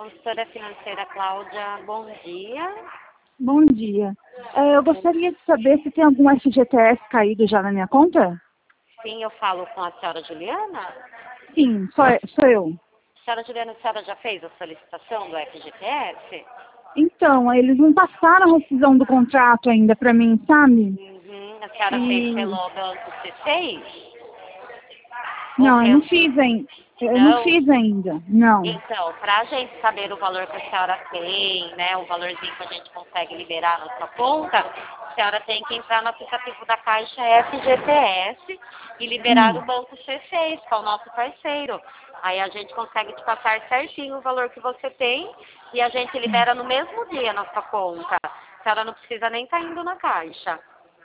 Consultora financeira Cláudia, bom dia. Bom dia. Eu gostaria de saber se tem algum FGTS caído já na minha conta? Sim, eu falo com a senhora Juliana. Sim, sou eu. Senhora Juliana, a senhora já fez a solicitação do FGTS? Então, eles não passaram a rescisão do contrato ainda para mim, sabe? A senhora fez pelo banco C6? Não, eu não fiz ainda. Eu não fiz ainda, não. Então, para a gente saber o valor que a senhora tem, né, o valorzinho que a gente consegue liberar na sua conta, a senhora tem que entrar no aplicativo da Caixa FGTS e liberar o banco C6, que é o nosso parceiro. Aí a gente consegue te passar certinho o valor que você tem e a gente libera no mesmo dia na sua conta. A senhora não precisa nem estar indo na Caixa.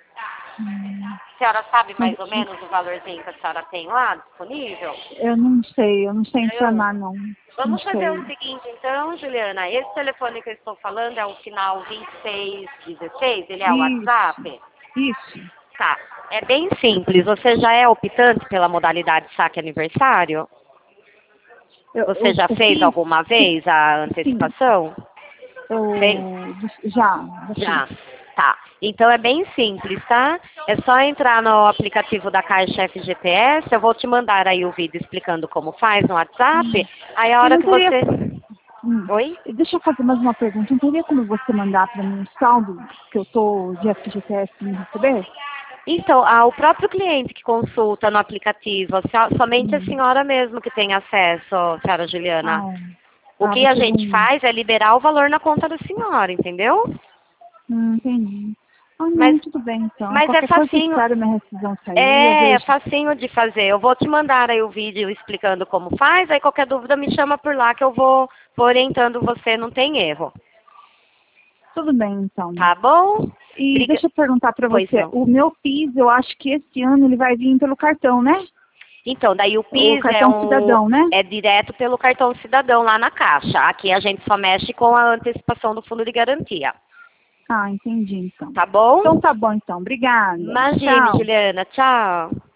A senhora sabe mais ou menos o valorzinho que a senhora tem lá disponível? Eu não sei informar, não. Vamos Não fazer sei. o seguinte, então, Juliana. Esse telefone que eu estou falando é o final 2616, ele é o WhatsApp? Isso. Tá. É bem simples. Você já é optante pela modalidade saque aniversário? Você já fez alguma vez a antecipação? Já. Já. Tá. Então é bem simples, tá? É só entrar no aplicativo da Caixa FGTS, eu vou te mandar aí o vídeo explicando como faz no WhatsApp. Aí a hora que você... Oi? Deixa eu fazer mais uma pergunta. Não teria como você mandar para mim o saldo que eu tô de FGTS para me receber? Então, o próprio cliente que consulta no aplicativo, somente a senhora mesmo que tem acesso, senhora Juliana. O que a gente faz é liberar o valor na conta da senhora, entendeu? Entendi. Não, tudo bem, então. Mas é facinho. Minha rescisão sair, É facinho de fazer. Eu vou te mandar aí o vídeo explicando como faz, aí qualquer dúvida me chama por lá que eu vou orientando você, não tem erro. Tudo bem, então. Tá bom? E deixa eu perguntar para você, o meu PIS, eu acho que esse ano ele vai vir pelo cartão, né? Então, daí o PIS cidadão, né? É direto pelo cartão cidadão lá na Caixa. Aqui a gente só mexe com a antecipação do fundo de garantia. Ah, entendi, então. Tá bom? Então tá bom, então. Obrigada. Imagine, Tchau. Juliana. Tchau.